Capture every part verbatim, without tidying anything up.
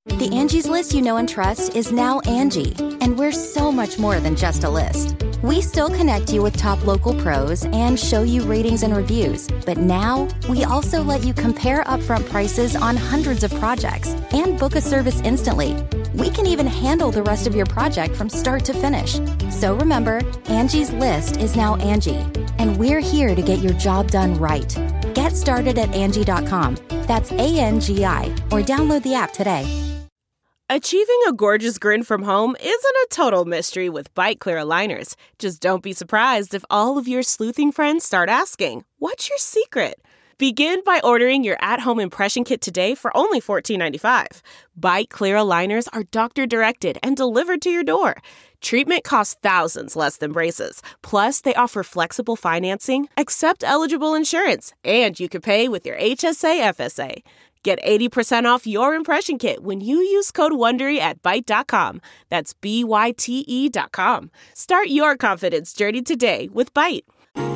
The Angie's List you know and trust is now Angie, and we're so much more than just a list. We still connect you with top local pros and show you ratings and reviews, but now we also let you compare upfront prices on hundreds of projects and book a service instantly. We can even handle the rest of your project from start to finish. So remember, Angie's List is now Angie, and we're here to get your job done right. Get started at Angie dot com. That's A N G I, or download the app today. Achieving a gorgeous grin from home isn't a total mystery with Byte Clear aligners. Just don't be surprised if all of your sleuthing friends start asking, "What's your secret?" Begin by ordering your at-home impression kit today for only fourteen ninety-five. Byte Clear aligners are doctor-directed and delivered to your door. Treatment costs thousands less than braces. Plus, they offer flexible financing, accept eligible insurance, and you can pay with your H S A F S A. Get eighty percent off your impression kit when you use code WONDERY at Byte dot com. That's B Y T E dot com. Start your confidence journey today with Byte.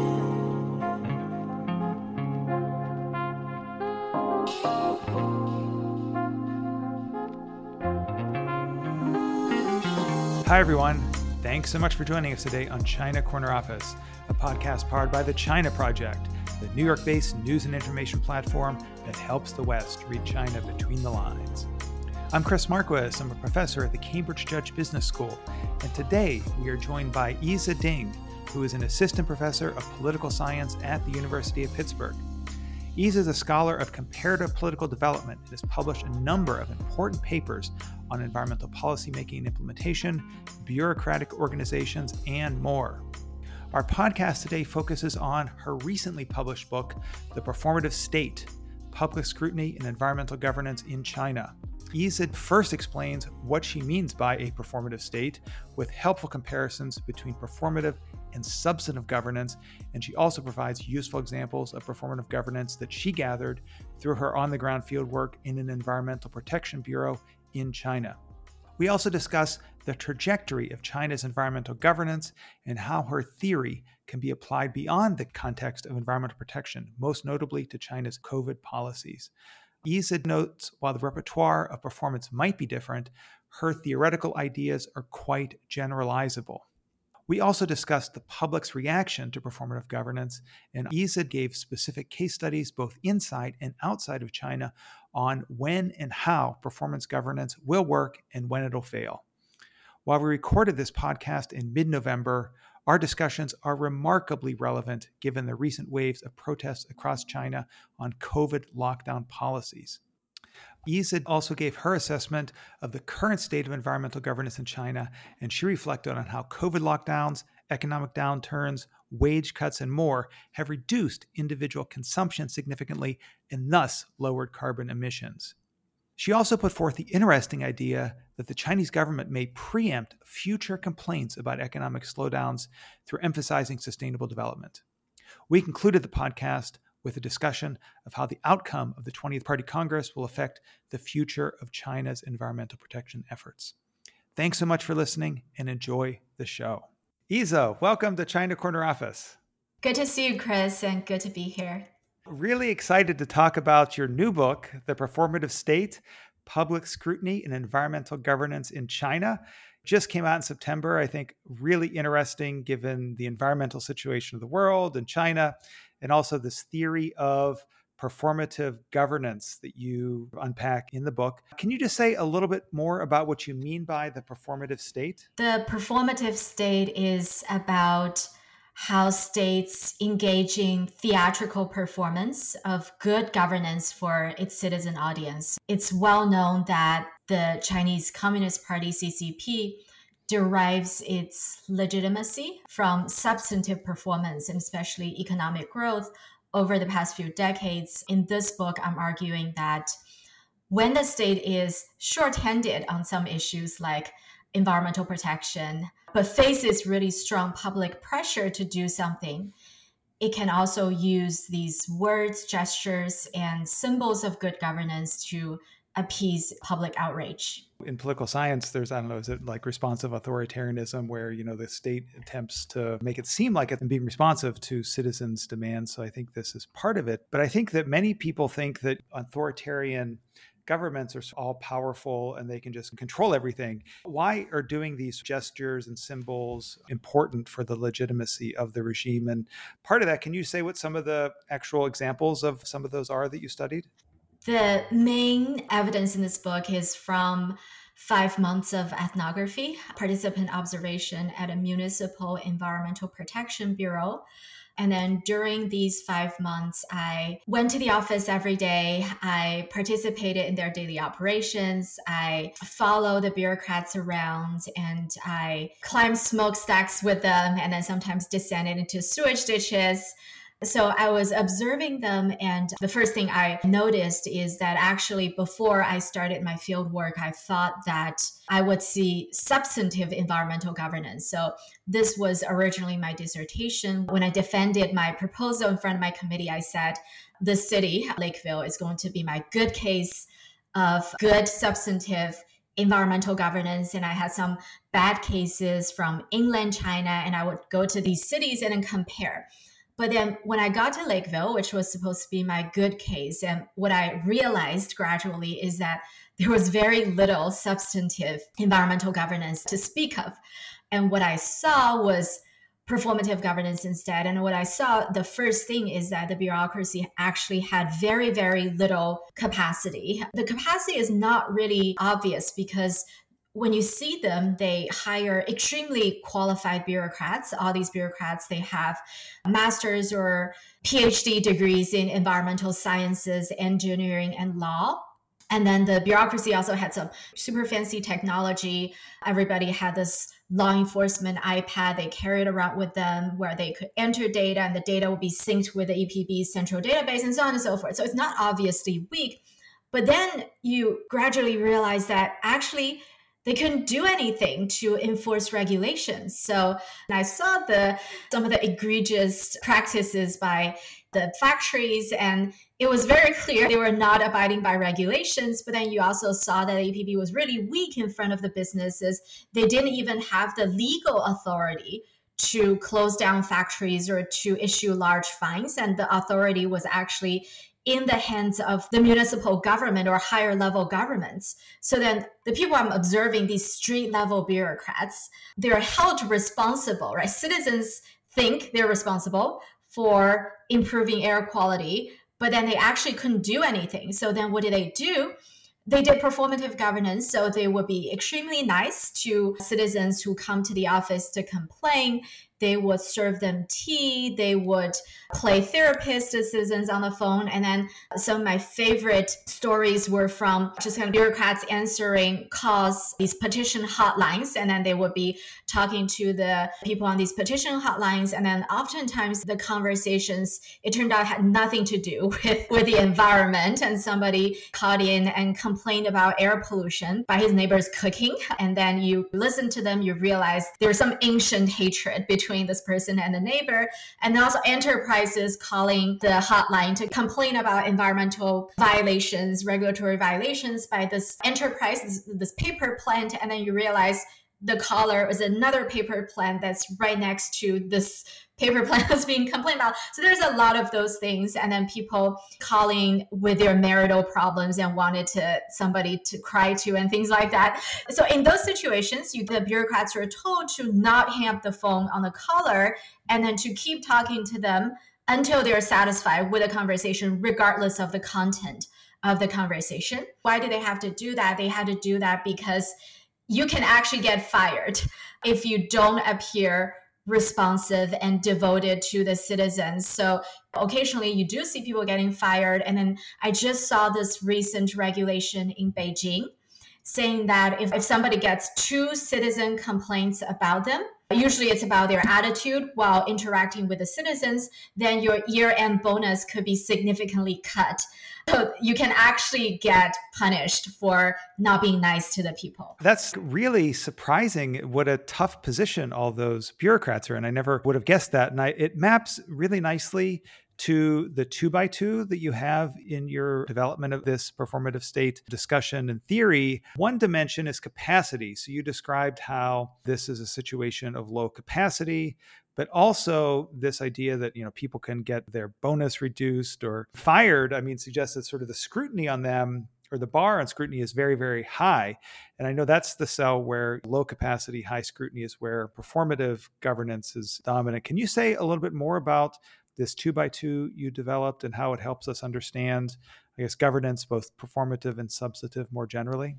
Hi, everyone. Thanks so much for joining us today on China Corner Office, a podcast powered by the China Project, the New York-based news and information platform that helps the West read China between the lines. I'm Chris Marquis. I'm a professor at the Cambridge Judge Business School, and today we are joined by Yize Ding, who is an assistant professor of political science at the University of Pittsburgh. Yize is a scholar of comparative political development and has published a number of important papers on environmental policymaking and implementation, bureaucratic organizations, and more. Our podcast today focuses on her recently published book, The Performative State: Public Scrutiny and Environmental Governance in China. Yize first explains what she means by a performative state, with helpful comparisons between performative and substantive governance, and she also provides useful examples of performative governance that she gathered through her on-the-ground fieldwork in an environmental protection bureau in China. We also discuss the trajectory of China's environmental governance and how her theory can be applied beyond the context of environmental protection, most notably to China's COVID policies. Yize notes while the repertoire of performance might be different, her theoretical ideas are quite generalizable. We also discussed the public's reaction to performative governance, and Yize gave specific case studies both inside and outside of China on when and how performance governance will work and when it'll fail. While we recorded this podcast in mid-November, our discussions are remarkably relevant given the recent waves of protests across China on COVID lockdown policies. Yize also gave her assessment of the current state of environmental governance in China, and she reflected on how COVID lockdowns, economic downturns, wage cuts, and more have reduced individual consumption significantly and thus lowered carbon emissions. She also put forth the interesting idea that the Chinese government may preempt future complaints about economic slowdowns through emphasizing sustainable development. We concluded the podcast with a discussion of how the outcome of the twentieth Party Congress will affect the future of China's environmental protection efforts. Thanks so much for listening and enjoy the show. Yize, welcome to China Corner Office. Good to see you, Chris, and good to be here. Really excited to talk about your new book, The Performative State: Public Scrutiny and Environmental Governance in China. Just came out in September. I think really interesting given the environmental situation of the world and China, and also this theory of performative governance that you unpack in the book. Can you just say a little bit more about what you mean by the performative state? The performative state is about how states engage in theatrical performance of good governance for its citizen audience. It's well known that the Chinese Communist Party, C C P, derives its legitimacy from substantive performance and especially economic growth over the past few decades. In this book, I'm arguing that when the state is short-handed on some issues like environmental protection, but faces really strong public pressure to do something, it can also use these words, gestures, and symbols of good governance to appease public outrage. In political science, there's, I don't know, is it like responsive authoritarianism where, you know, the state attempts to make it seem like it's being responsive to citizens' demands. So I think this is part of it. But I think that many people think that authoritarian governments are all powerful and they can just control everything. Why are doing these gestures and symbols important for the legitimacy of the regime? And part of that, can you say what some of the actual examples of some of those are that you studied? The main evidence in this book is from five months of ethnography, participant observation at a municipal environmental protection bureau. And then during these five months, I went to the office every day. I participated in their daily operations. I followed the bureaucrats around and I climbed smokestacks with them and then sometimes descended into sewage ditches. So I was observing them, and the first thing I noticed is that actually before I started my field work, I thought that I would see substantive environmental governance. So this was originally my dissertation. When I defended my proposal in front of my committee, I said the city, Lakeville, is going to be my good case of good substantive environmental governance. And I had some bad cases from inland China, and I would go to these cities and then compare. But then when I got to Lakeville, which was supposed to be my good case, and what I realized gradually is that there was very little substantive environmental governance to speak of. And what I saw was performative governance instead. And what I saw, the first thing is that the bureaucracy actually had very, very little capacity. The capacity is not really obvious because when you see them, they hire extremely qualified bureaucrats. All these bureaucrats, they have master's or PhD degrees in environmental sciences, engineering, and law. And then the bureaucracy also had some super fancy technology. Everybody had this law enforcement iPad they carried around with them where they could enter data and the data would be synced with the E P B's central database and so on and so forth. So it's not obviously weak. But then you gradually realize that actually they couldn't do anything to enforce regulations. So I saw the some of the egregious practices by the factories, and it was very clear they were not abiding by regulations. But then you also saw that E P B was really weak in front of the businesses. They didn't even have the legal authority to close down factories or to issue large fines. And the authority was actually in the hands of the municipal government or higher level governments. So then the people I'm observing, these street level bureaucrats, they're held responsible, right? Citizens think they're responsible for improving air quality, but then they actually couldn't do anything. So then what did they do? They did performative governance. So they would be extremely nice to citizens who come to the office to complain. They would serve them tea. They would play therapist to citizens on the phone. And then some of my favorite stories were from just kind of bureaucrats answering calls, these petition hotlines. And then they would be talking to the people on these petition hotlines. And then oftentimes the conversations, it turned out, had nothing to do with, with the environment. And somebody called in and complained about air pollution by his neighbor's cooking. And then you listen to them, you realize there's some ancient hatred between between this person and the neighbor, and also enterprises calling the hotline to complain about environmental violations, regulatory violations by this enterprise, this, this paper plant, and then you realize the caller is another paper plant that's right next to this paper plant that's being complained about. So there's a lot of those things. And then people calling with their marital problems and wanted to somebody to cry to and things like that. So in those situations, you, the bureaucrats are told to not hang up the phone on the caller and then to keep talking to them until they're satisfied with the conversation, regardless of the content of the conversation. Why do they have to do that? They had to do that because you can actually get fired if you don't appear responsive and devoted to the citizens. So occasionally you do see people getting fired. And then I just saw this recent regulation in Beijing saying that if, if somebody gets two citizen complaints about them, usually it's about their attitude while interacting with the citizens, then your year-end bonus could be significantly cut. So you can actually get punished for not being nice to the people. That's really surprising what a tough position all those bureaucrats are in. I never would have guessed that. And I, it maps really nicely to the two by two that you have in your development of this performative state discussion and theory. One dimension is capacity. So you described how this is a situation of low capacity, but also this idea that, you know, people can get their bonus reduced or fired. I mean, suggests that sort of the scrutiny on them or the bar on scrutiny is very, very high. And I know that's the cell where low capacity, high scrutiny is where performative governance is dominant. Can you say a little bit more about this two by two you developed and how it helps us understand, I guess, governance, both performative and substantive more generally?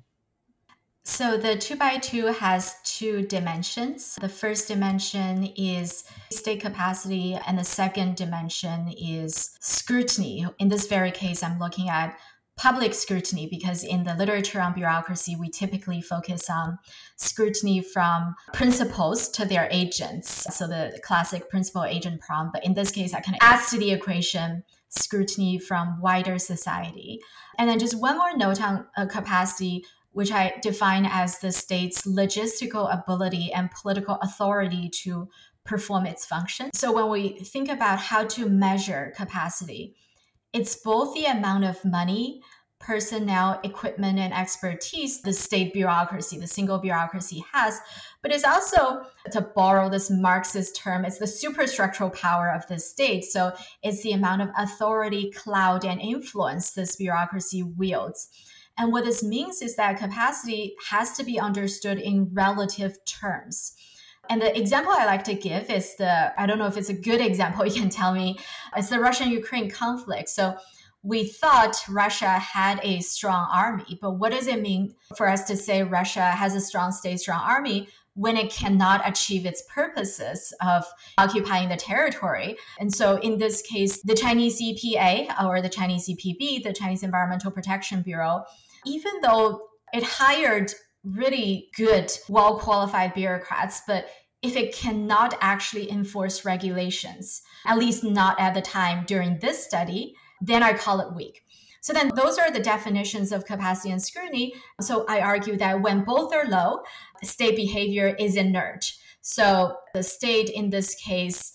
So the two by two has two dimensions. The first dimension is state capacity, and the second dimension is scrutiny. In this very case, I'm looking at public scrutiny because in the literature on bureaucracy, we typically focus on scrutiny from principals to their agents. So the classic principal agent problem. But in this case, I kind of adds to the equation scrutiny from wider society. And then just one more note on uh, capacity, which I define as the state's logistical ability and political authority to perform its function. So when we think about how to measure capacity, it's both the amount of money, personnel, equipment, and expertise the state bureaucracy, the single bureaucracy has, but it's also, to borrow this Marxist term, it's the superstructural power of the state. So it's the amount of authority, clout, and influence this bureaucracy wields. And what this means is that capacity has to be understood in relative terms. And the example I like to give is the, I don't know if it's a good example, you can tell me, it's the Russian-Ukraine conflict. So we thought Russia had a strong army, but what does it mean for us to say Russia has a strong state, strong army when it cannot achieve its purposes of occupying the territory? And so in this case, the Chinese E P A or the Chinese E P B, the Chinese Environmental Protection Bureau, even though it hired really good, well-qualified bureaucrats, but if it cannot actually enforce regulations, at least not at the time during this study, then I call it weak. So then those are the definitions of capacity and scrutiny. So I argue that when both are low, state behavior is inert. So the state in this case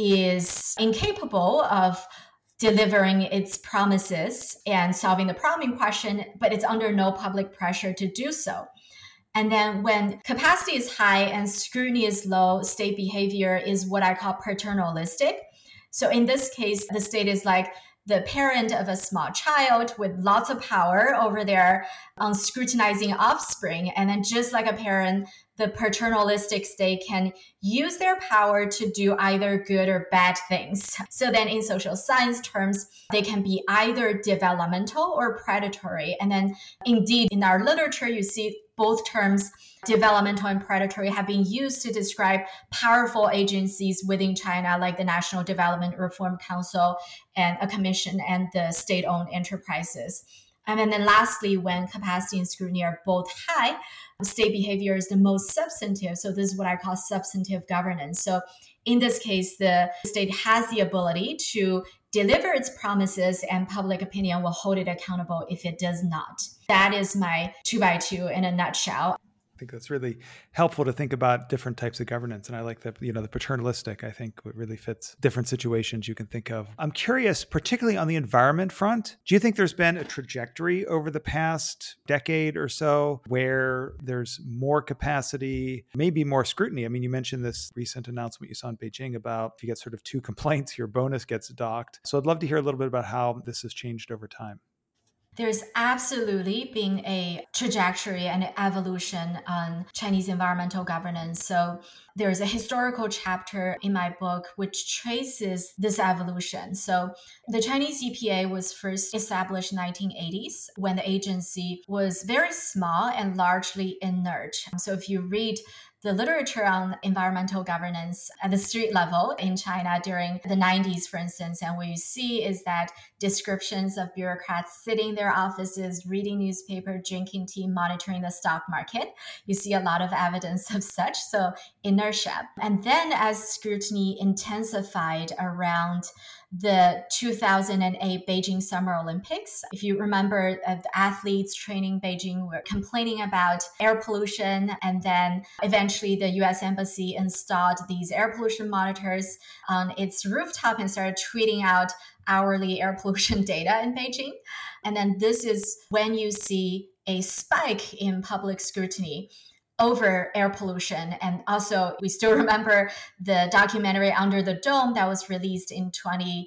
is incapable of delivering its promises and solving the problem in question, but it's under no public pressure to do so. And then when capacity is high and scrutiny is low, state behavior is what I call paternalistic. So in this case, the state is like the parent of a small child with lots of power over their unscrutinizing offspring. And then just like a parent, the paternalistic state can use their power to do either good or bad things. So then in social science terms, they can be either developmental or predatory. And then indeed in our literature, you see both terms, developmental and predatory, have been used to describe powerful agencies within China, like the National Development Reform Council and a commission and the state-owned enterprises. And then lastly, when capacity and scrutiny are both high, state behavior is the most substantive. So this is what I call substantive governance. So in this case, the state has the ability to deliver its promises and public opinion will hold it accountable if it does not. That is my two by two in a nutshell. I think that's really helpful to think about different types of governance. And I like that, you know, the paternalistic, I think it really fits different situations you can think of. I'm curious, particularly on the environment front, do you think there's been a trajectory over the past decade or so where there's more capacity, maybe more scrutiny? I mean, you mentioned this recent announcement you saw in Beijing about if you get sort of two complaints, your bonus gets docked. So I'd love to hear a little bit about how this has changed over time. There's absolutely been a trajectory and an evolution on Chinese environmental governance. So there's a historical chapter in my book which traces this evolution. So the Chinese E P A was first established in the nineteen eighties when the agency was very small and largely inert. So if you read the literature on environmental governance at the street level in China during the nineties, for instance, and what you see is that descriptions of bureaucrats sitting in their offices, reading newspaper, drinking tea, monitoring the stock market. You see a lot of evidence of such, so inertia. And then as scrutiny intensified around the two thousand eight Beijing Summer Olympics. If you remember, uh, the athletes training Beijing were complaining about air pollution, and then eventually the U S Embassy installed these air pollution monitors on its rooftop and started tweeting out hourly air pollution data in Beijing. And then this is when you see a spike in public scrutiny over air pollution. And also, we still remember the documentary Under the Dome that was released in twenty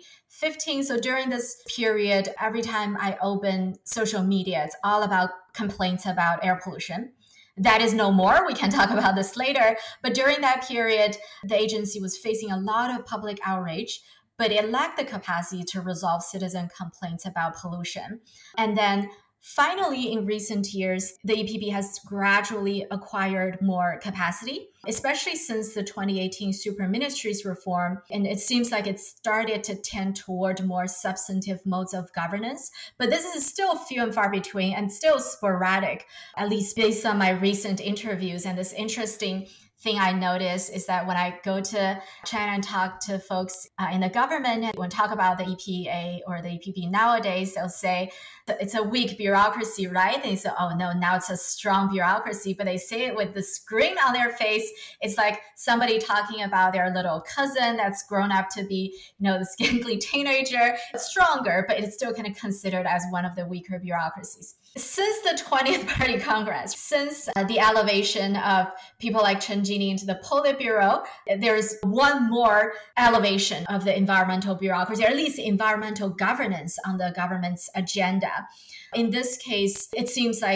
fifteen. So during this period, every time I open social media, it's all about complaints about air pollution. That is no more. We can talk about this later. But during that period, the agency was facing a lot of public outrage, but it lacked the capacity to resolve citizen complaints about pollution. And then finally, in recent years, the E P B has gradually acquired more capacity, especially since the twenty eighteen Super Ministries reform. And it seems like it started to tend toward more substantive modes of governance. But this is still few and far between and still sporadic, at least based on my recent interviews. And this interesting thing I notice is that when I go to China and talk to folks uh, in the government, when talk about the E P A or the E P B nowadays, they'll say it's a weak bureaucracy, right? And they say, oh no, now it's a strong bureaucracy. But they say it with this grin on their face. It's like somebody talking about their little cousin that's grown up to be, you know, this gangly teenager. It's stronger, but it's still kind of considered as one of the weaker bureaucracies. Since the twentieth Party Congress, since uh, the elevation of people like Chen Jining into the Politburo, there's one more elevation of the environmental bureaucracy, or at least environmental governance on the government's agenda. In this case, it seems like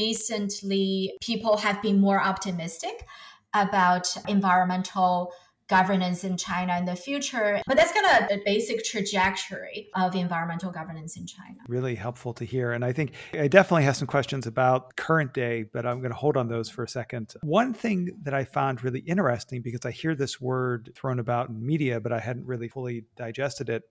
recently people have been more optimistic about environmental governance in China in the future. But that's kind of a basic trajectory of environmental governance in China. Really helpful to hear. And I think I definitely have some questions about current day, but I'm going to hold on those for a second. One thing that I found really interesting, because I hear this word thrown about in media, but I hadn't really fully digested it,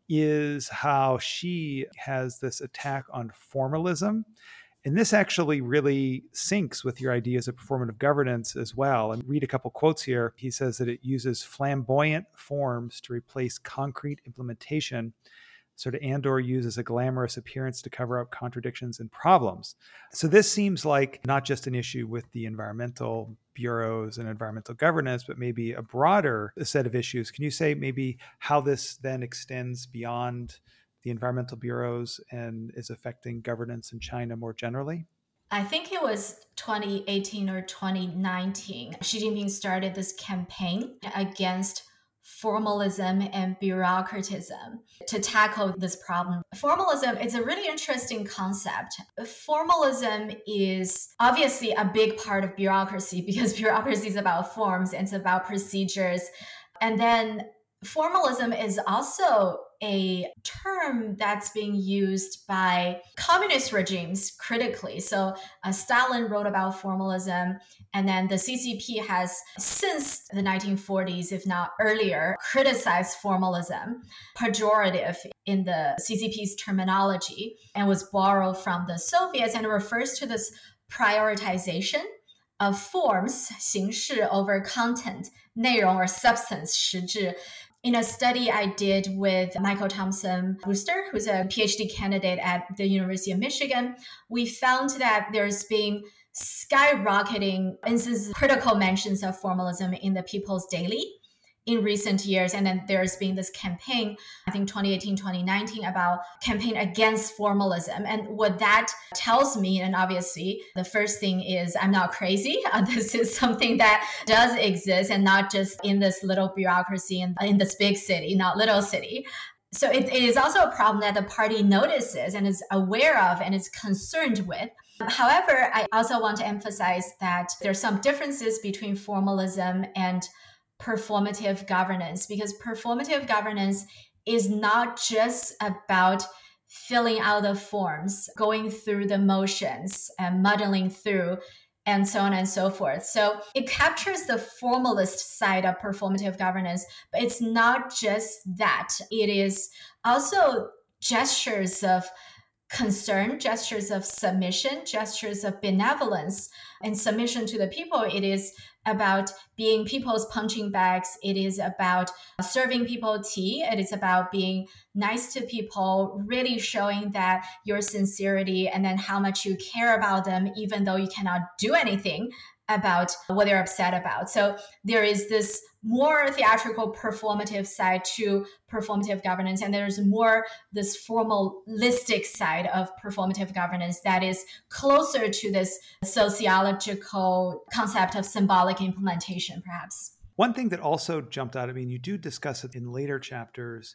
is how Xi has this attack on formalism. And this actually really syncs with your ideas of performative governance as well. And read a couple quotes here. He says that it uses flamboyant forms to replace concrete implementation, sort of and or uses a glamorous appearance to cover up contradictions and problems. So this seems like not just an issue with the environmental bureaus and environmental governance, but maybe a broader set of issues. Can you say maybe how this then extends beyond the environmental bureaus and is affecting governance in China more generally? I think it was twenty eighteen or twenty nineteen. Xi Jinping started this campaign against formalism and bureaucratism to tackle this problem. Formalism is a really interesting concept. Formalism is obviously a big part of bureaucracy because bureaucracy is about forms and it's about procedures. And then formalism is also a term that's being used by communist regimes critically. So uh, Stalin wrote about formalism, and then the C C P has, since the nineteen forties, if not earlier, criticized formalism, pejorative in the C C P's terminology, and was borrowed from the Soviets, and it refers to this prioritization of forms, 形式 over content, 内容 or substance, 实质. In a study I did with Michael Thompson Brewster, who's a PhD candidate at the University of Michigan, we found that there's been skyrocketing instances, critical mentions of formalism in the People's Daily in recent years. And then there's been this campaign, I think twenty eighteen, twenty nineteen, about campaign against formalism. And what that tells me, and obviously the first thing is I'm not crazy. Uh, this is something that does exist and not just in this little bureaucracy and in this big city, not little city. So it, it is also a problem that the party notices and is aware of and is concerned with. However, I also want to emphasize that there are some differences between formalism and performative governance, because performative governance is not just about filling out the forms, going through the motions and muddling through, and so on and so forth. So it captures the formalist side of performative governance, but it's not just that. It is also gestures of concern, gestures of submission, gestures of benevolence, and submission to the people. It is about being people's punching bags. It is about serving people tea. It is about being nice to people, really showing that your sincerity and then how much you care about them, even though you cannot do anything about what they're upset about. So there is this more theatrical performative side to performative governance, and there's more this formalistic side of performative governance that is closer to this sociological concept of symbolic implementation, perhaps. One thing that also jumped out, I mean, you do discuss it in later chapters,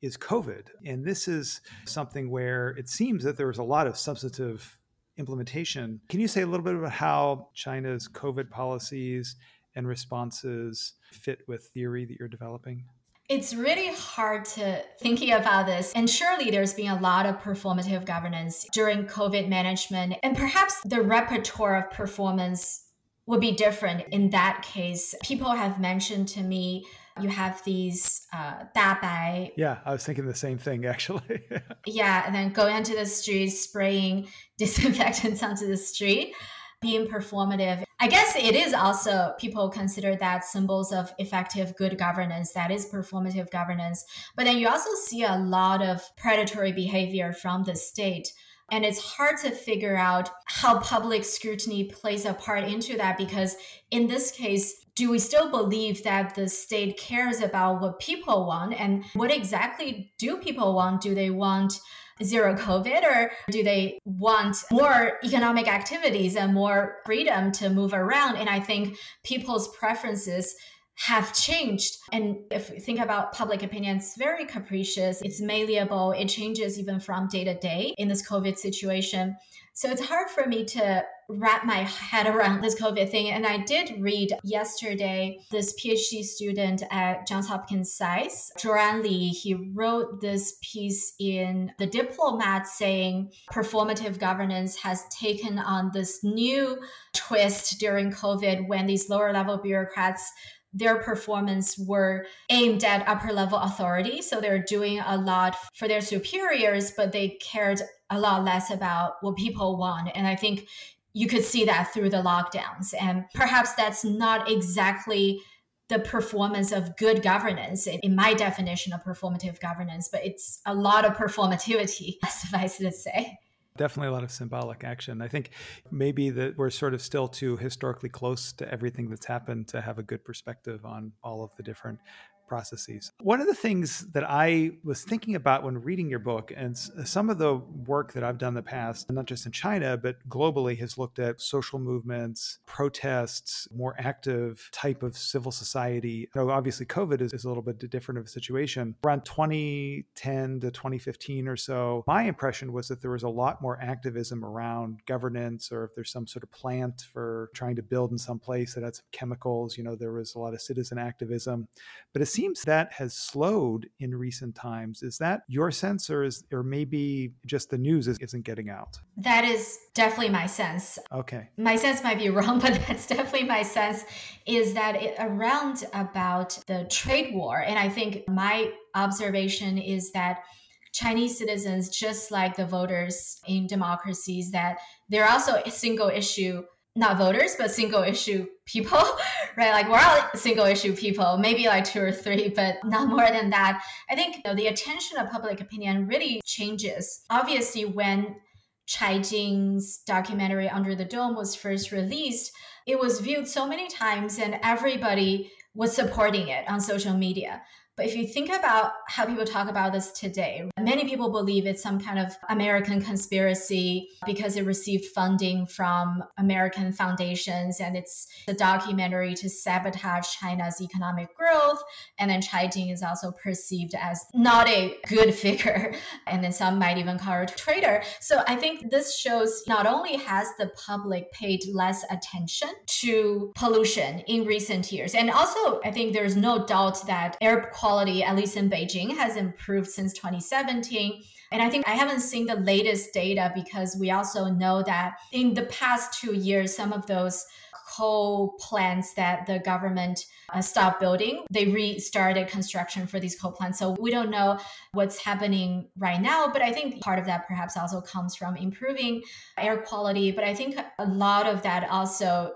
is COVID. And this is something where it seems that there was a lot of substantive implementation. Can you say a little bit about how China's COVID policies and responses fit with theory that you're developing? It's really hard to thinking about this. And surely there's been a lot of performative governance during COVID management. And perhaps the repertoire of performance would be different in that case. People have mentioned to me, you have these uh, 大白. Yeah, I was thinking the same thing, actually. Yeah, and then going into the street, spraying disinfectants onto the street, being performative. I guess it is also, people consider that symbols of effective good governance. That is performative governance. But then you also see a lot of predatory behavior from the state. And it's hard to figure out how public scrutiny plays a part into that, because in this case, do we still believe that the state cares about what people want? And what exactly do people want? Do they want zero COVID, or do they want more economic activities and more freedom to move around? And I think people's preferences have changed. And if we think about public opinion, it's very capricious, it's malleable, it changes even from day to day in this COVID situation. So it's hard for me to wrap my head around this COVID thing. And I did read yesterday, this PhD student at Johns Hopkins SAIS, Joanne Lee, he wrote this piece in The Diplomat saying performative governance has taken on this new twist during COVID when these lower level bureaucrats, their performance were aimed at upper level authority. So they're doing a lot for their superiors, but they cared a lot less about what people want. And I think you could see that through the lockdowns. And perhaps that's not exactly the performance of good governance in my definition of performative governance, but it's a lot of performativity, suffice to say. Definitely a lot of symbolic action. I think maybe that we're sort of still too historically close to everything that's happened to have a good perspective on all of the different processes. One of the things that I was thinking about when reading your book, and some of the work that I've done in the past, not just in China, but globally, has looked at social movements, protests, more active type of civil society. You know, obviously, COVID is, is a little bit different of a situation. Around twenty ten to twenty fifteen or so, my impression was that there was a lot more activism around governance, or if there's some sort of plant for trying to build in some place that had some chemicals, you know, there was a lot of citizen activism. But it seems that has slowed in recent times. Is that your sense, or is, or maybe just the news is, isn't getting out? That is definitely my sense. Okay. My sense might be wrong, but that's definitely my sense, is that it, around about the trade war, and I think my observation is that Chinese citizens, just like the voters in democracies, that they're also a single issue, not voters, but single issue people, right? Like we're all single issue people, maybe like two or three, but not more than that. I think, you know, the attention of public opinion really changes. Obviously, when Chai Jing's documentary Under the Dome was first released, it was viewed so many times and everybody was supporting it on social media. But if you think about how people talk about this today, many people believe it's some kind of American conspiracy because it received funding from American foundations, and it's a documentary to sabotage China's economic growth. And then Chai Jing is also perceived as not a good figure, and then some might even call her a traitor. So I think this shows not only has the public paid less attention to pollution in recent years, and also I think there's no doubt that air quality, at least in Beijing, has improved since twenty seventeen. And I think I haven't seen the latest data because we also know that in the past two years, some of those coal plants that the government uh, stopped building, they restarted construction for these coal plants. So we don't know what's happening right now, but I think part of that perhaps also comes from improving air quality. But I think a lot of that also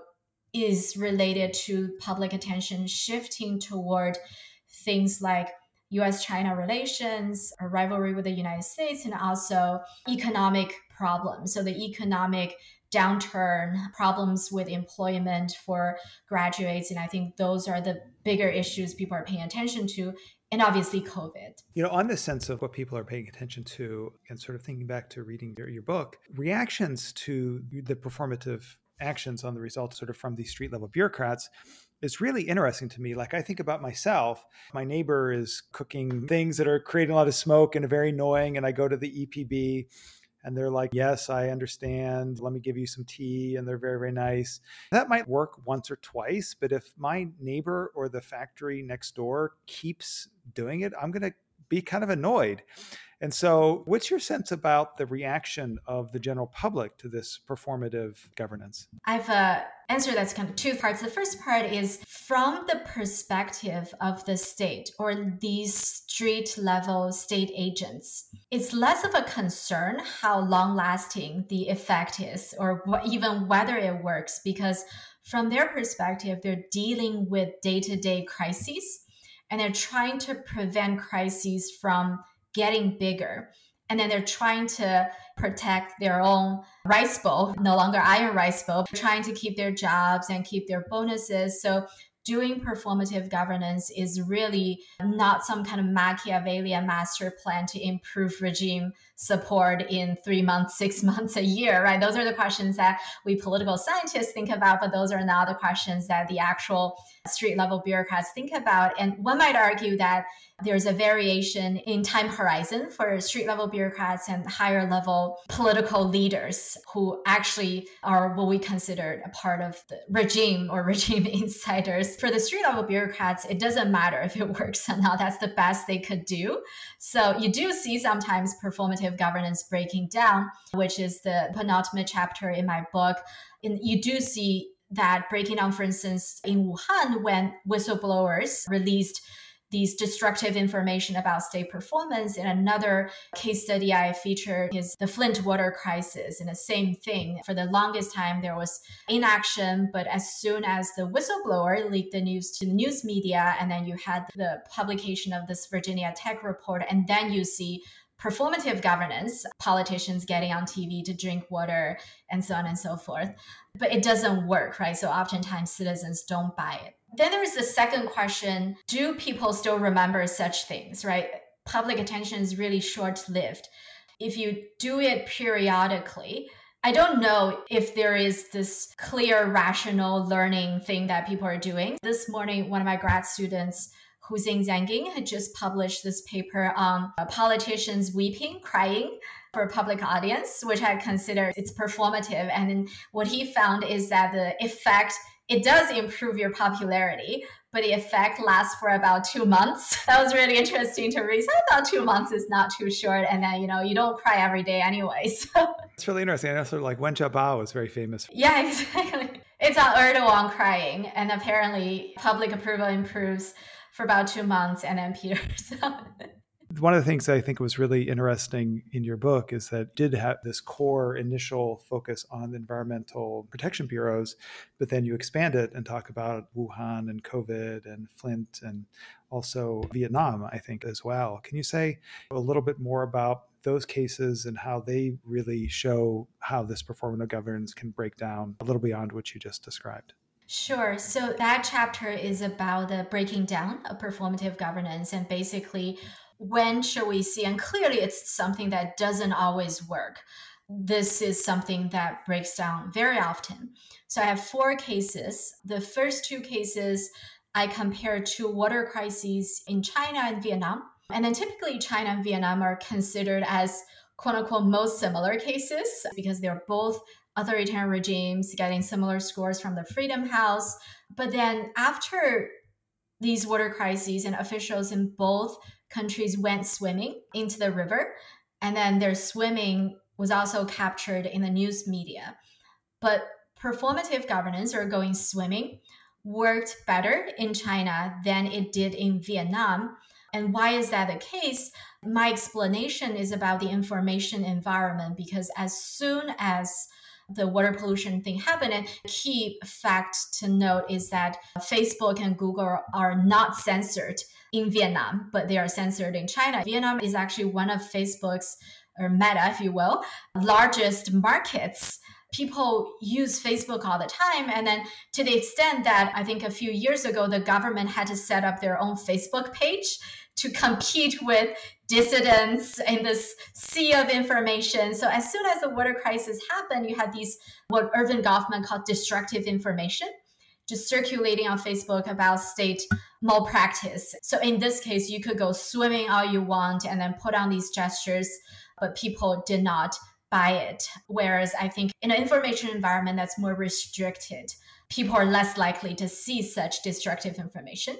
is related to public attention shifting toward things like U S China relations, a rivalry with the United States, and also economic problems. So the economic downturn, problems with employment for graduates. And I think those are the bigger issues people are paying attention to. And obviously COVID. You know, on the sense of what people are paying attention to, and sort of thinking back to reading your, your book, reactions to the performative actions on the results sort of from these street level bureaucrats is really interesting to me. Like I think about myself, my neighbor is cooking things that are creating a lot of smoke and are very annoying. And I go to the E P B and they're like, yes, I understand. Let me give you some tea. And they're very, very nice. That might work once or twice. But if my neighbor or the factory next door keeps doing it, I'm going to be kind of annoyed. And so what's your sense about the reaction of the general public to this performative governance? I've uh, answered that's kind of two parts. The first part is from the perspective of the state or these street level state agents. It's less of a concern how long lasting the effect is or wh- even whether it works, because from their perspective, they're dealing with day-to-day crises and they're trying to prevent crises from getting bigger. And then they're trying to protect their own rice bowl, no longer iron rice bowl, trying to keep their jobs and keep their bonuses. So doing performative governance is really not some kind of Machiavellian master plan to improve regime support in three months, six months, a year, right? Those are the questions that we political scientists think about, but those are not the questions that the actual street level bureaucrats think about. And one might argue that there's a variation in time horizon for street level bureaucrats and higher level political leaders who actually are what we consider a part of the regime or regime insiders. For the street level bureaucrats, it doesn't matter if it works or not. That's the best they could do. So you do see sometimes performative governance breaking down, which is the penultimate chapter in my book. And you do see that breaking down, for instance, in Wuhan, when whistleblowers released these destructive information about state performance. In another case study I featured is the Flint water crisis. And the same thing, for the longest time, there was inaction. But as soon as the whistleblower leaked the news to the news media, and then you had the publication of this Virginia Tech report, and then you see performative governance, politicians getting on T V to drink water, and so on and so forth. But it doesn't work, right? So oftentimes citizens don't buy it. Then there's the second question, do people still remember such things, right? Public attention is really short-lived. If you do it periodically, I don't know if there is this clear, rational learning thing that people are doing. This morning, one of my grad students, Huzing Zhanging, had just published this paper on politicians weeping, crying for a public audience, which I consider it's performative. And then what he found is that the effect, it does improve your popularity, but the effect lasts for about two months. That was really interesting to read. So I thought two months is not too short. And then, you know, you don't cry every day anyway. So it's really interesting. And also like Wen Jiabao was very famous. Yeah, exactly. It's on Erdogan crying. And apparently public approval improves for about two months and then peters out. One of the things I think was really interesting in your book is that it did have this core initial focus on the environmental protection bureaus, but then you expand it and talk about Wuhan and COVID and Flint and also Vietnam, I think, as well. Can you say a little bit more about those cases and how they really show how this performative governance can break down a little beyond what you just described? Sure. So that chapter is about the breaking down of performative governance and basically when should we see, and clearly it's something that doesn't always work. This is something that breaks down very often. So I have four cases. The first two cases, I compare two water crises in China and Vietnam. And then typically China and Vietnam are considered as quote unquote most similar cases because they're both authoritarian regimes getting similar scores from the Freedom House. But then after these water crises and officials in both countries went swimming into the river, and then their swimming was also captured in the news media. But performative governance or going swimming worked better in China than it did in Vietnam. And why is that the case? My explanation is about the information environment, because as soon as the water pollution thing happened, and key fact to note is that Facebook and Google are not censored in Vietnam, but they are censored in China. Vietnam is actually one of Facebook's, or Meta, if you will, largest markets. People use Facebook all the time. And then to the extent that I think a few years ago, the government had to set up their own Facebook page to compete with dissidents in this sea of information. So as soon as the water crisis happened, you had these, what Irving Goffman called destructive information, just circulating on Facebook about state malpractice. So in this case, you could go swimming all you want and then put on these gestures, but people did not buy it. Whereas I think in an information environment that's more restricted, people are less likely to see such destructive information.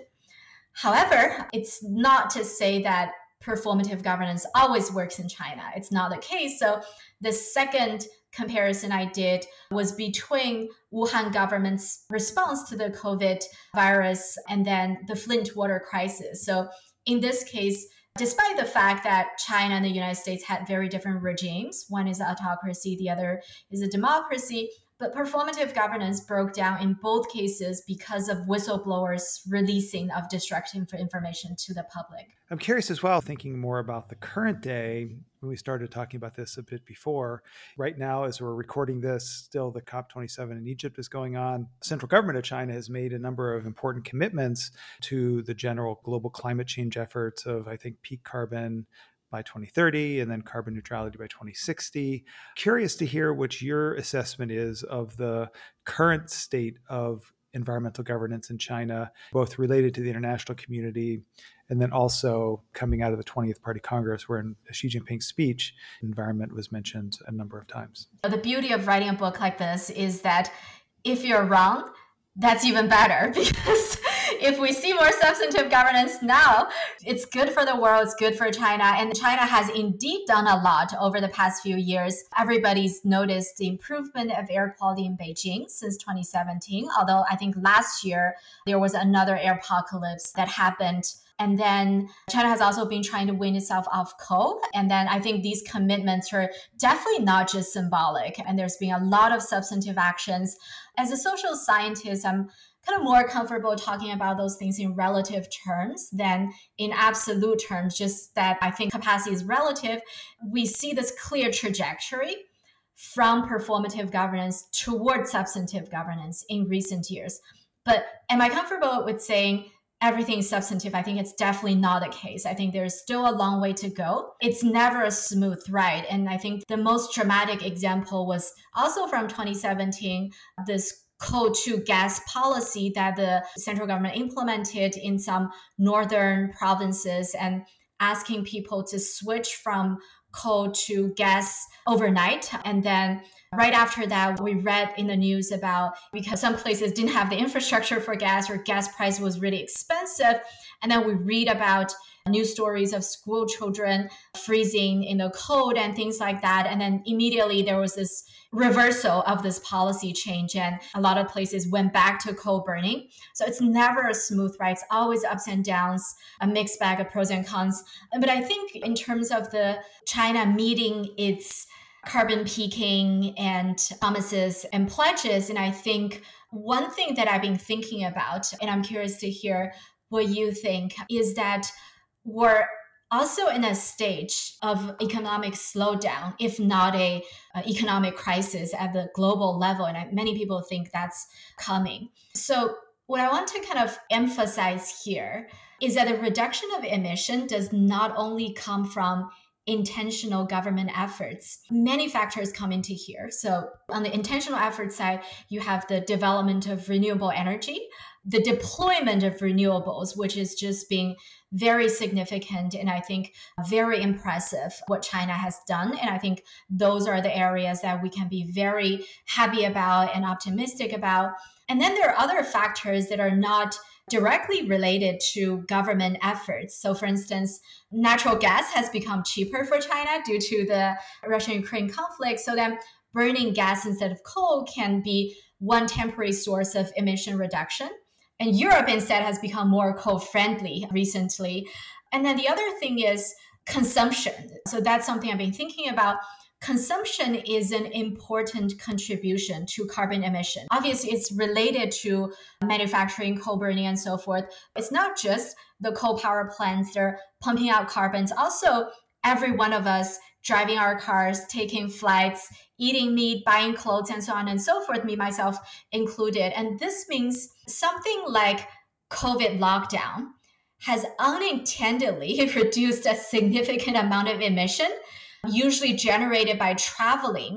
However, it's not to say that performative governance always works in China. It's not the case. So the second comparison I did was between Wuhan government's response to the COVID virus and then the Flint water crisis. So in this case, despite the fact that China and the United States had very different regimes, one is an autocracy, the other is a democracy, but performative governance broke down in both cases because of whistleblowers releasing of destructive information to the public. I'm curious as well, thinking more about the current day, when we started talking about this a bit before. Right now, as we're recording this, still the COP twenty-seven in Egypt is going on. The central government of China has made a number of important commitments to the general global climate change efforts of, I think, peak carbon by twenty thirty and then carbon neutrality by twenty sixty. Curious to hear what your assessment is of the current state of environmental governance in China, both related to the international community and then also coming out of the twentieth Party Congress, where in Xi Jinping's speech, environment was mentioned a number of times. The beauty of writing a book like this is that if you're wrong, that's even better, because if we see more substantive governance now, it's good for the world, it's good for China. And China has indeed done a lot over the past few years. Everybody's noticed the improvement of air quality in Beijing since twenty seventeen, although I think last year there was another air apocalypse that happened. And then China has also been trying to wean itself off coal. And then I think these commitments are definitely not just symbolic. And there's been a lot of substantive actions. As a social scientist, I'm kind of more comfortable talking about those things in relative terms than in absolute terms, just that I think capacity is relative. We see this clear trajectory from performative governance towards substantive governance in recent years. But am I comfortable with saying everything is substantive? I think it's definitely not the case. I think there's still a long way to go. It's never a smooth ride. And I think the most dramatic example was also from twenty seventeen, this coal to gas policy that the central government implemented in some northern provinces and asking people to switch from coal to gas overnight. And then right after that, we read in the news about, because some places didn't have the infrastructure for gas or gas price was really expensive. And then we read about news stories of school children freezing in the cold and things like that. And then immediately there was this reversal of this policy change, and a lot of places went back to coal burning. So it's never a smooth ride. It's always ups and downs, a mixed bag of pros and cons. But I think in terms of the China meeting its carbon peaking and promises and pledges, and I think one thing that I've been thinking about, and I'm curious to hear what you think, is that we're also in a stage of economic slowdown, if not a, a economic crisis at the global level. And I, many people think that's coming. So what I want to kind of emphasize here is that the reduction of emission does not only come from intentional government efforts. Many factors come into here. So on the intentional effort side, you have the development of renewable energy, the deployment of renewables, which is just being very significant and I think very impressive what China has done. And I think those are the areas that we can be very happy about and optimistic about. And then there are other factors that are not directly related to government efforts. So for instance, natural gas has become cheaper for China due to the Russia-Ukraine conflict. So then burning gas instead of coal can be one temporary source of emission reduction. And Europe instead has become more coal-friendly recently. And then the other thing is consumption. So that's something I've been thinking about. Consumption is an important contribution to carbon emission. Obviously, it's related to manufacturing, coal burning, and so forth. It's not just the coal power plants that are pumping out carbons. Also, every one of us driving our cars, taking flights, eating meat, buying clothes, and so on and so forth, me, myself included. And this means something like COVID lockdown has unintendedly reduced a significant amount of emission, usually generated by traveling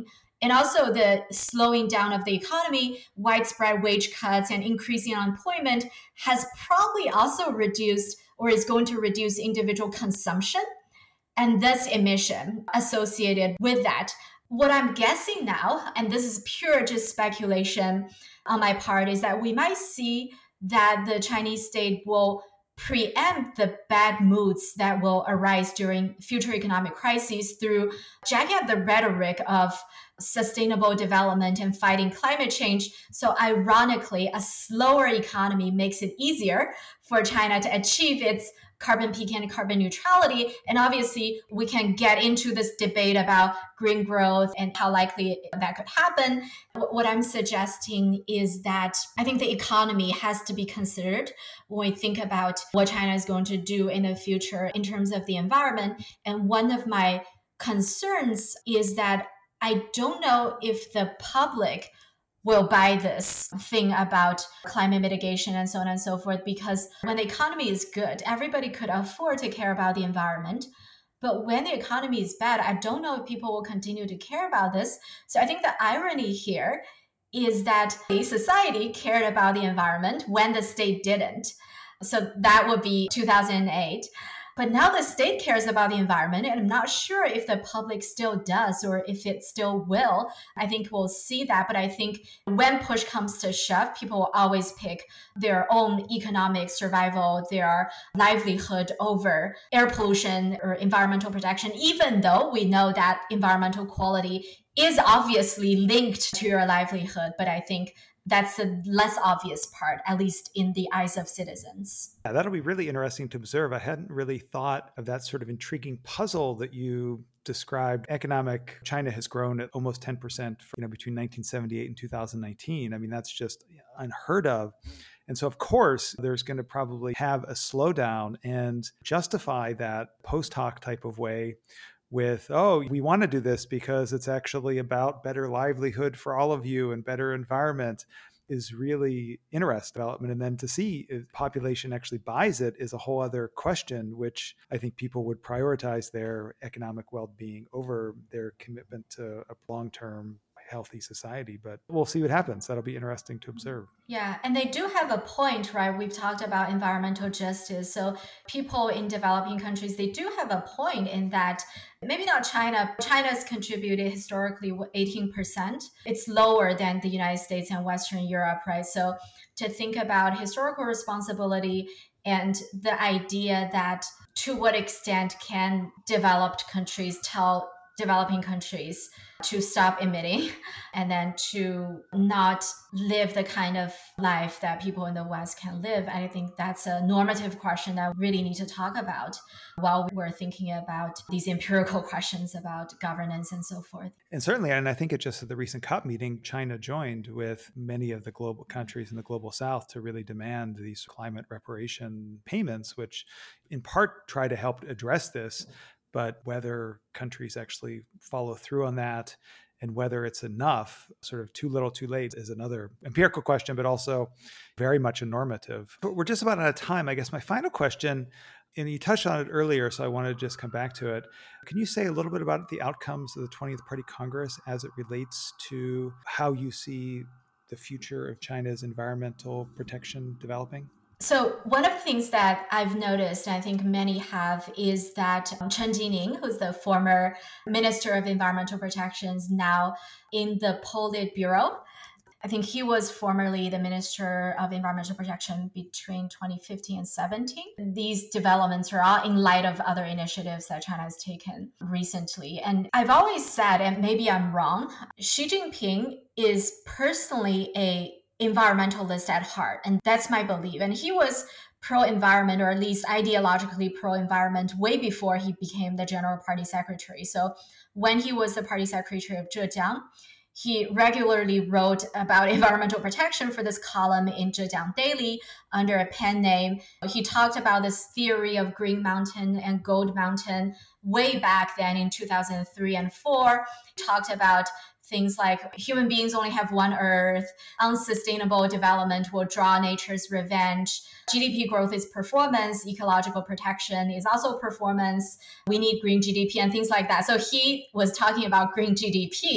And also the slowing down of the economy, widespread wage cuts, and increasing unemployment has probably also reduced or is going to reduce individual consumption and thus emission associated with that. What I'm guessing now, and this is pure just speculation on my part, is that we might see that the Chinese state will preempt the bad moods that will arise during future economic crises through jacking up the rhetoric of sustainable development and fighting climate change. So ironically, a slower economy makes it easier for China to achieve its carbon peaking and carbon neutrality. And obviously, we can get into this debate about green growth and how likely that could happen. What I'm suggesting is that I think the economy has to be considered when we think about what China is going to do in the future in terms of the environment. And one of my concerns is that I don't know if the public will buy this thing about climate mitigation and so on and so forth, because when the economy is good, everybody could afford to care about the environment. But when the economy is bad, I don't know if people will continue to care about this. So I think the irony here is that the society cared about the environment when the state didn't. So that would be two thousand eight. But now the state cares about the environment, and I'm not sure if the public still does or if it still will. I think we'll see that. But I think when push comes to shove, people will always pick their own economic survival, their livelihood over air pollution or environmental protection, even though we know that environmental quality is obviously linked to your livelihood. But I think that's the less obvious part, at least in the eyes of citizens. Yeah, that'll be really interesting to observe. I hadn't really thought of that sort of intriguing puzzle that you described. Economic China has grown at almost ten percent for, you know, between nineteen seventy-eight and two thousand nineteen. I mean, that's just unheard of. And so, of course, there's going to probably have a slowdown and justify that post hoc type of way with, oh, we want to do this because it's actually about better livelihood for all of you and better environment, is really interesting development. And then to see if population actually buys it is a whole other question, which I think people would prioritize their economic well-being over their commitment to a long-term healthy society. But we'll see what happens. That'll be interesting to observe. Yeah, and they do have a point, right? We've talked about environmental justice. So people in developing countries, they do have a point in that maybe not China. China's contributed historically eighteen percent. It's lower than the United States and Western Europe, right? So to think about historical responsibility and the idea that to what extent can developed countries tell developing countries to stop emitting and then to not live the kind of life that people in the West can live. I think that's a normative question that we really need to talk about while we're thinking about these empirical questions about governance and so forth. And certainly, and I think it just at the recent COP meeting, China joined with many of the global countries in the global South to really demand these climate reparation payments, which in part try to help address this. But whether countries actually follow through on that and whether it's enough, sort of too little, too late, is another empirical question, but also very much a normative. But we're just about out of time. I guess my final question, and you touched on it earlier, so I want to just come back to it. Can you say a little bit about the outcomes of the twentieth Party Congress as it relates to how you see the future of China's environmental protection developing? So one of the things that I've noticed, and I think many have, is that Chen Jining, who's the former Minister of Environmental Protection, is now in the Politburo. I think he was formerly the Minister of Environmental Protection between twenty fifteen and seventeen. These developments are all in light of other initiatives that China has taken recently. And I've always said, and maybe I'm wrong, Xi Jinping is personally a environmentalist at heart. And that's my belief. And he was pro-environment, or at least ideologically pro-environment, way before he became the General Party Secretary. So when he was the Party Secretary of Zhejiang, he regularly wrote about environmental protection for this column in Zhejiang Daily under a pen name. He talked about this theory of Green Mountain and Gold Mountain way back then in two thousand three and four. He talked about things like human beings only have one Earth, unsustainable development will draw nature's revenge, G D P growth is performance, ecological protection is also performance, we need green G D P and things like that. So he was talking about green G D P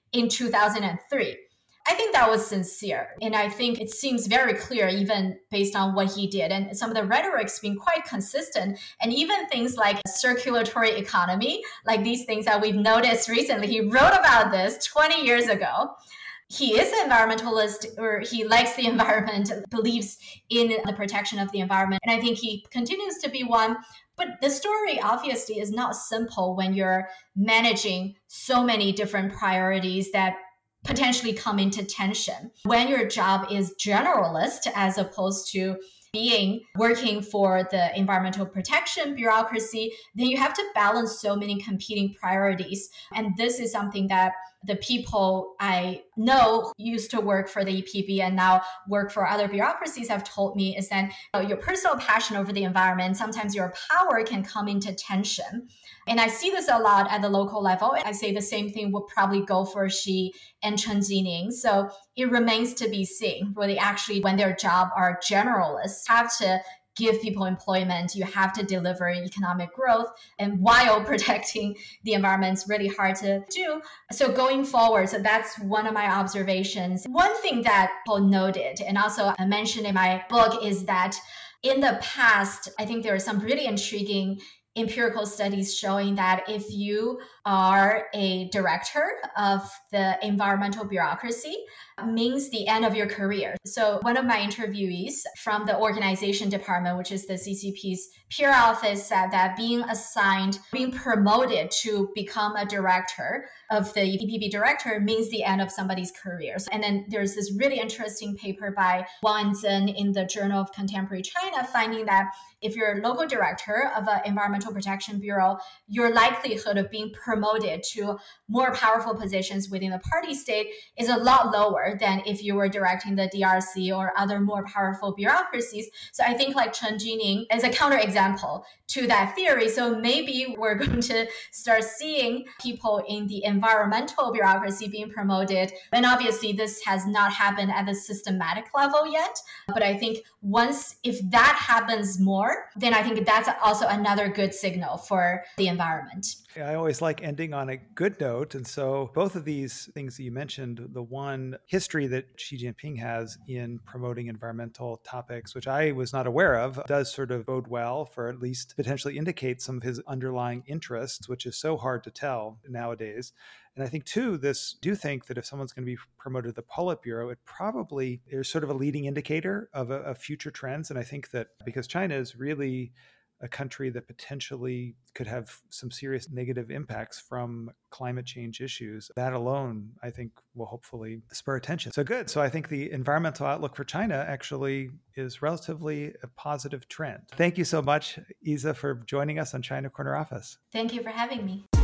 in two thousand three. I think that was sincere. And I think it seems very clear, even based on what he did. And some of the rhetoric's been quite consistent. And even things like circulatory economy, like these things that we've noticed recently, he wrote about this twenty years ago. He is an environmentalist, or he likes the environment, believes in the protection of the environment. And I think he continues to be one. But the story obviously is not simple when you're managing so many different priorities that potentially come into tension. When your job is generalist as opposed to being working for the environmental protection bureaucracy, then you have to balance so many competing priorities. And this is something that the people I know used to work for the E P B and now work for other bureaucracies have told me is that you know, your personal passion over the environment, sometimes your power can come into tension. And I see this a lot at the local level. I say the same thing would probably go for Xi and Chen Jining. So it remains to be seen whether actually, when their job are generalists, have to give people employment, you have to deliver economic growth, and while protecting the environment is really hard to do. So going forward, so that's one of my observations. One thing that people noted, and also I mentioned in my book, is that in the past, I think there are some really intriguing empirical studies showing that if you are a director of the environmental bureaucracy, means the end of your career. So one of my interviewees from the organization department, which is the C C P's peer office, said that being assigned, being promoted to become a director of the E P B director means the end of somebody's career. And then there's this really interesting paper by Wang Zhen in the Journal of Contemporary China, finding that if you're a local director of an environmental protection bureau, your likelihood of being promoted to more powerful positions within the party state is a lot lower than if you were directing the D R C or other more powerful bureaucracies. So I think like Chen Jining is a counterexample to that theory. So maybe we're going to start seeing people in the environmental bureaucracy being promoted. And obviously this has not happened at the systematic level yet. But I think once, if that happens more, then I think that's also another good signal for the environment. I always like ending on a good note. And so both of these things that you mentioned, the one history that Xi Jinping has in promoting environmental topics, which I was not aware of, does sort of bode well for at least potentially indicate some of his underlying interests, which is so hard to tell nowadays. And I think, too, this do think that if someone's going to be promoted to the Politburo, it probably is sort of a leading indicator of, a, of future trends. And I think that because China is really a country that potentially could have some serious negative impacts from climate change issues, that alone, I think, will hopefully spur attention. So good. So I think the environmental outlook for China actually is relatively a positive trend. Thank you so much, Isa, for joining us on China Corner Office. Thank you for having me.